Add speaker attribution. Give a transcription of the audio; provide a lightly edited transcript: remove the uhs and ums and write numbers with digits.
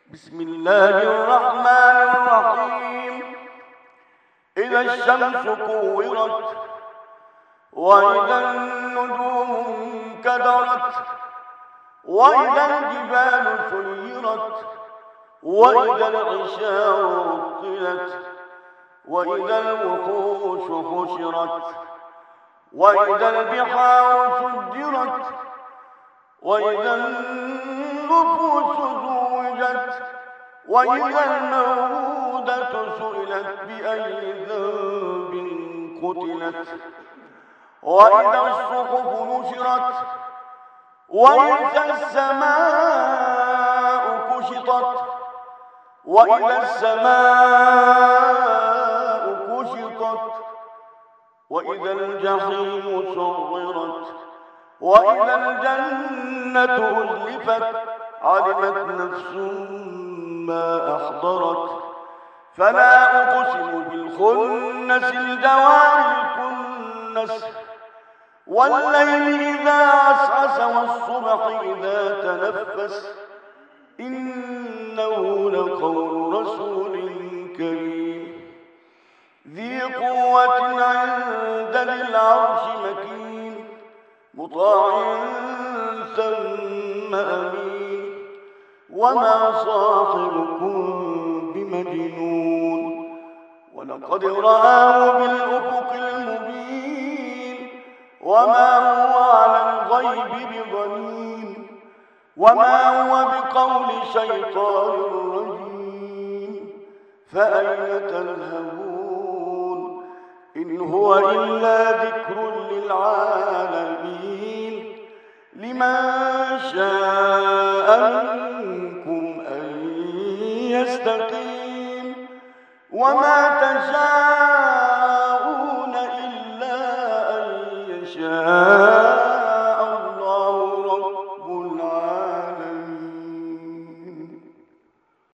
Speaker 1: بسم الله الرحمن الرحيم. إذا الشمس كورت وإذا النجوم انكدرت وإذا الجبال سيرت وإذا العشار عطلت وإذا الوحوش حشرت وإذا البحار سجرت وإذا النفوس زوجت وإذا الموءودة سئلت بأي ذنب قتلت وإذا الصحف نشرت وإذا السماء كشطت وإذا السماء كشطت وإذا الجحيم سعرت وإذا الجنة أزلفت علمت نفس ما أحضرت فلا أقسم بالخنس الجوار الكنس والليل إذا عسعس والصبح إذا تنفس إنه لقول رسول كريم ذي قوة عند ذي العرش مكين مطاع ثم أمين وما صاحبكم بمجنون ولقد رآه بالأفق المبين وما هو على الغيب بضنين وما هو بقول شيطان رجيم فأين تذهبون إن هو إلا ذكر للعالمين لمن شاء منكم أن يستقيم وما تشاءون إلا أن يشاء